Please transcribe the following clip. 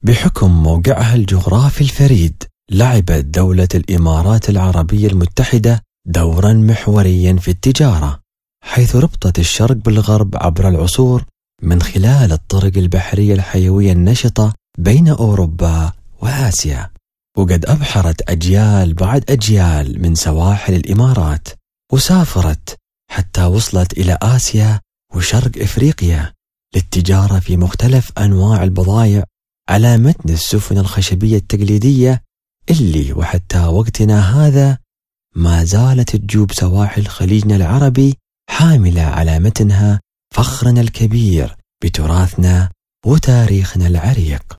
بحكم موقعها الجغرافي الفريد، لعبت دولة الإمارات العربية المتحدة دورا محوريا في التجارة، حيث ربطت الشرق بالغرب عبر العصور من خلال الطرق البحرية الحيوية النشطة بين أوروبا وآسيا. وقد أبحرت أجيال بعد أجيال من سواحل الإمارات، وسافرت حتى وصلت إلى آسيا وشرق إفريقيا للتجارة في مختلف أنواع البضائع على متن السفن الخشبية التقليدية اللي وحتى وقتنا هذا ما زالت تجوب سواحل خليجنا العربي حاملة على متنها فخرنا الكبير بتراثنا وتاريخنا العريق.